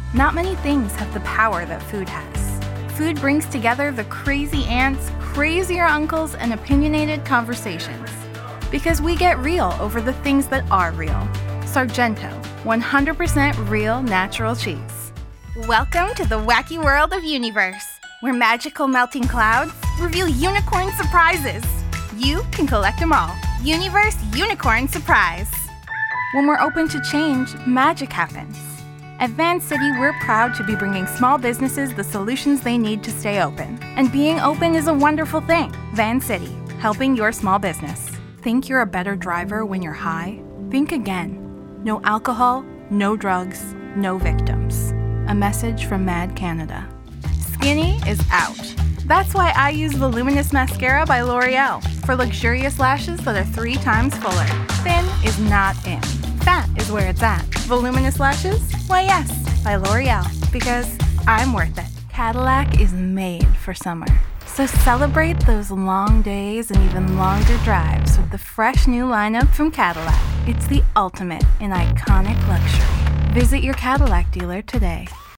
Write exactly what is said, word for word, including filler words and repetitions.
Not many things have the power that food has. Food brings together the crazy aunts, crazier uncles, and opinionated conversations. Because we get real over the things that are real. Sargento, one hundred percent real natural cheese. Welcome to the wacky world of Universe, where magical melting clouds reveal unicorn surprises. You can collect them all. Universe Unicorn Surprise. When we're open to change, magic happens. At Van City, we're proud to be bringing small businesses the solutions they need to stay open. And being open is a wonderful thing. Van City, helping your small business. Think you're a better driver when you're high? Think again. No alcohol, no drugs, no victims. A message from Mad Canada. Skinny is out. That's why I use Voluminous Mascara by L'Oreal for luxurious lashes that are three times fuller. Thin is not in. Fat is where it's at. Voluminous lashes? Why yes, by L'Oreal, because I'm worth it. Cadillac is made for summer. So celebrate those long days and even longer drives with the fresh new lineup from Cadillac. It's the ultimate in iconic luxury. Visit your Cadillac dealer today.